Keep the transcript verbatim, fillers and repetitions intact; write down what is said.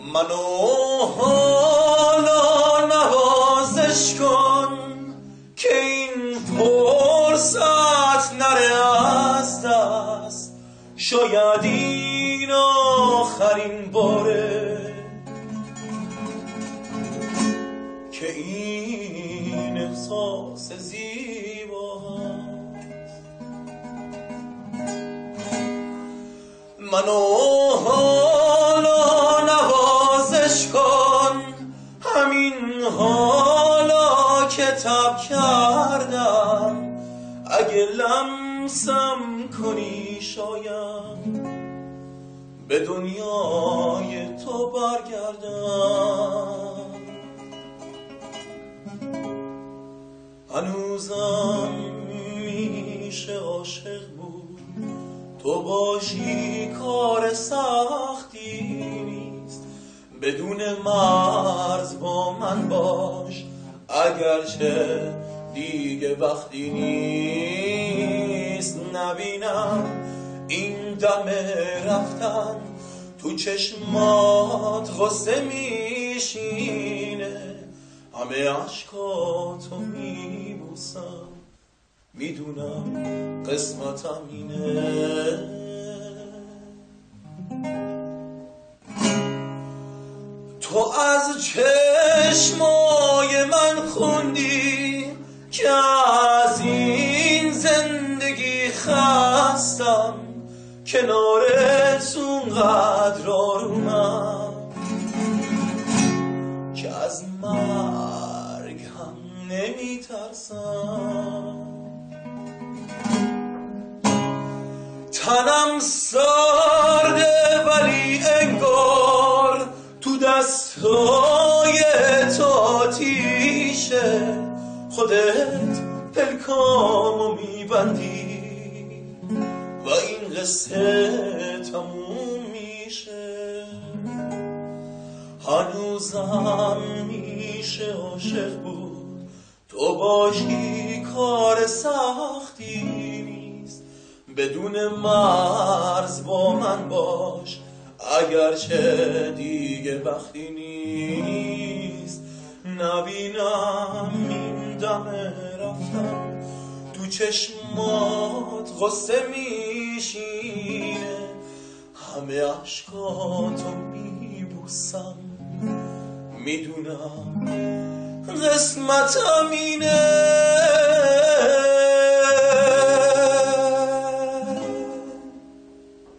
منو حالا نوازش کن که این فرصت نره از دست، شاید این آخرین باره که این احساس زیباست. منو حالا نوازش کن، همین حالا که تب کردم، اگه لمسم کنی شاید به دنیای تو برگردم. هنوزم میشه عاشق بود، تو باشی کار سختی نیست، بدون مرز با من باش اگرچه دیگه وقتی نیست. نبینم این دم رفتن تو چشمات غصه میشینه، همه عشقاتو میبوسم، میدونم قسمتم اینه. تو از چشمای من خوندی که از این زندگی خستم، کنارت اونقدر آرومم که از مرگ هم نمیترسم. تنم سرده ولی انگار تو دستای تو آتیشه، خودت پلکامو میبندی و این قصه تموم میشه. هنوزم میشه عاشق بود، تو باشی کار سختی نیست، بدون مرز با من باش اگرچه دیگه وقتی نیست. نبینم این دم رفتن تو چشمات غصه میشینه، همه عشقاتو میبوسم، میدونم قسمتم اینه.